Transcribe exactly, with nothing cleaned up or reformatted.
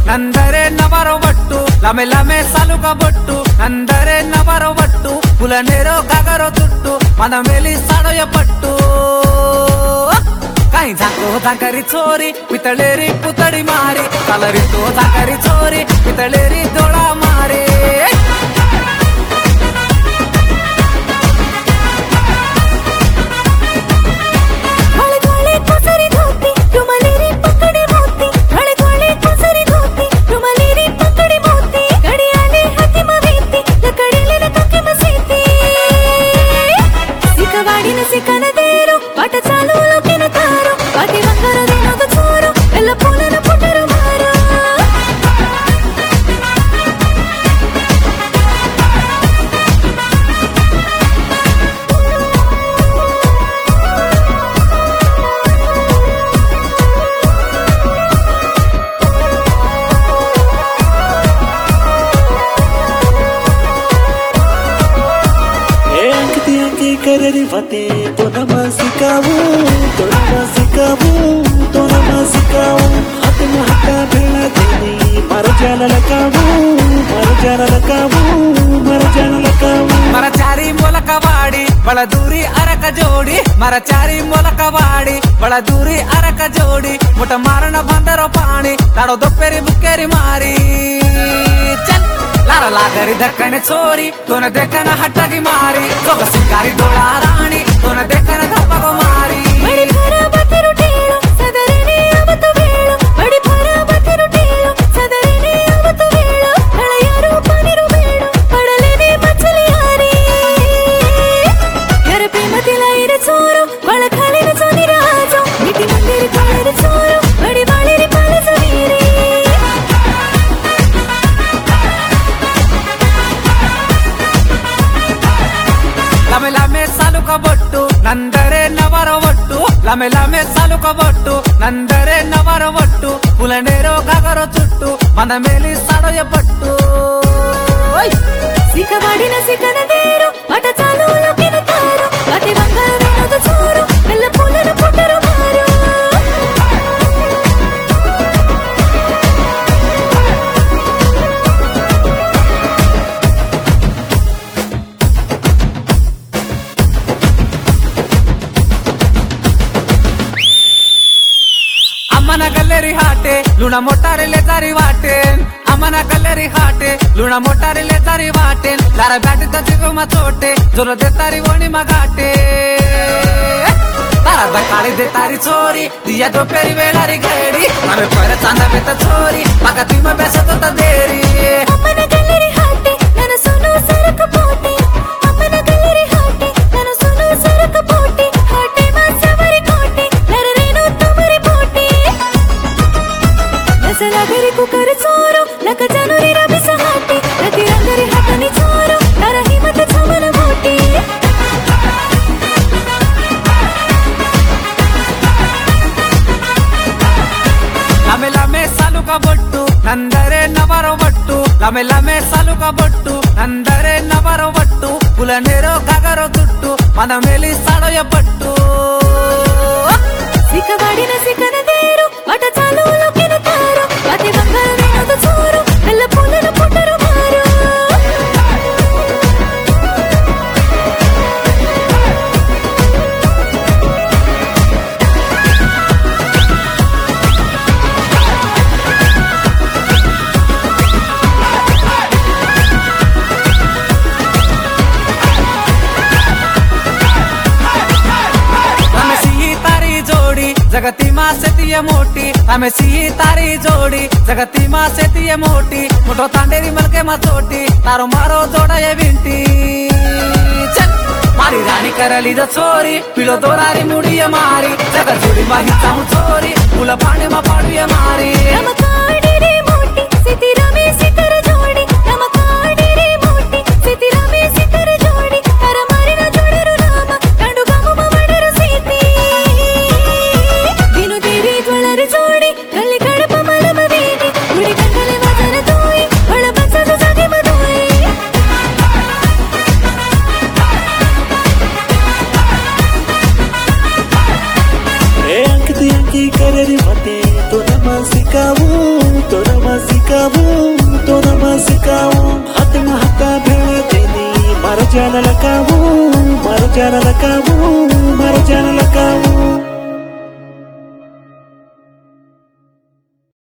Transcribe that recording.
ನಂದರೆ ನವರ ಒಟ್ಟು ಲಮೆ ಲಮೆ ಸಲುಗ ಬೊಟ್ಟು ನಂದರೆ ನವರ ಒಟ್ಟು ಕುಲನೇರೋ ಗಗರೋ ತುಟ್ಟು ಮನ ಮೇಲಿ ಸಾಡೋಯ ಪಟ್ಟು काही झाको झाकरी चोरी पितळेरी पुतळी मारी कलरी तो झाकरी चोरी पितळेरी डोळा मारे कररी फते तो नमा सिकाऊ तो नमा सिकाऊ तो नमा सिकाऊ हाथ में हाथ भेला देनी मर जाना लकाऊ मर जाना लकाऊ मर जाना लकाऊ मर चारी मोलक वाड़ी बड़ा दूरी अरक जोड़ी मर चारी मोलक वाड़ी बड़ा दूरी अरक जोड़ी मुठ मारना बंदरो पानी ताड़ो दोपेरी बुकेरी मारी चल लारा लागरी दक्कने चोरी तोन देखना हट्टगी मारी सोग सिंगारी डोळा राणी तोन देखना धपगो मारी बड़ी भरा बतेरु टेलो सदरने आवतु वेळो बड़ी भरा बतेरु टेलो सदरने आवतु वेळो हळयारो पानीरु वेळो पडलेने मछली हारी यार प्रेमतिला इरे चोरो बळ खालीन चोनी राजो मिठी मंदिर काळेर चोरो बड़ी बाळेरी पाळस वीरे లమె లమె సలుక బొట్టు నందరే నవర ఒట్టు లమె లమె సలుక బొట్టు నందరే నవర ఒట్టు కులనేరో గగరో చుట్టు మన మేలి సడయ పట్టు సికవాడిన సికన దేరు మట చాలు లకిన తారు అతి వంగల వేనద చోరు మెల్ల పూలను పుట్టరు మారు ಅಮ್ಮನ ಗಲ್ಲೆರಿ ಹಾಟೆ ಲುಣ ಮೊಟ್ಟಾರೆಲೆ ತಾರಿ ವಾಟೆ ಅಮ್ಮನ ಗಲ್ಲೆರಿ ಹಾಟೆ ಲುಣ ಮೊಟ್ಟಾರೆಲೆ ತಾರಿ ವಾಟೆ ಲಾರ ಬ್ಯಾಟಿ ತಚಿಗು ಮಚೋಟೆ ಜೊರ ದೆ ತಾರಿ ಓಣಿ ಮಗಾಟೆ तारा दकाळी दे तारी चोरी दिया दोपेरी वेळारी गडी आम्ही पर चांदा बेत चोरी मग ती म बेसत होता देरी ಅಮ್ಮನ ಗಲ್ಲರಿ ಹಾಟೆ ನನ್ನ ಸೋನು ಸರಕ ಪೋಟೆ ಅಮ್ಮನ ಗಲ್ಲರಿ ಹಾಟೆ ನನ್ನ ಸೋನು ಸರಕ ಪೋಟೆ ಹಾಟೆ ಮಾಸವರಿ ಕೋಟೆ ನರರೇನು ತುಮರಿ ಪೋಟೆ ನಸನಗರಿ ಕುಕರ ಚೋರು ಲಕ ಜನರಿ ರಬಿಸ ಹಾಟೆ ಪ್ರತಿ ರಂಗರಿ ಹಾಟನಿ ಚೋರು ನರ ಹಿಮತ ಚಮನ ಮೋಟೆ లమె లమె సలుక బొట్టు నందరే నవర ఒట్టు లమె లమె సలుక బొట్టు నందరే నవర ఒట్టు కులనేరో గగరో తుట్టు మన మేలి సడయ పట్టు సికవాడిన సికన దేరు మట చాలు లకిన తారు అతి వంగల వేనద చోరు మెల్ల పూలను పుట్టరు మారు जगती मा सेतीय मोठी आम्ही सिही तारी जोडी जगती मा सेतीय मोठी मोठो तांडेरी मलके मा चोटी तारो मारो जोडय विंटी चल मारी राणी करली द चोरी पिलो दोरारी मुडिय मारी जग जोडी माही चाऊ चोरी फुल पाणी मा पाडूय मारी नमकाडी रे मोठी सिती रमे सितर जोडी नमकाडी रे मोठी सिती रमे सितर जोडी हर मारिನ जोडरू नाम ಕಂಡು ಗಮು ಮಡರು ಸಿತಿ ದಿನು ದೇರಿ ಜ್ವಳರ ಜೋಡಿ ಕಲ್ಲಿ ಕಡಪ ಮಲಮ ವೇದಿ ಗುಡಿ ಕಂಡಲೆ ವದನ ತೋಯಿ ಒಳ ಬಸದ ಸಗೆ ಮದೋಯಿ ए अंकित अंकी कररी फते तो नमा सिकाऊ Marjana lakamu, marjana lakamu, marjana lakamu.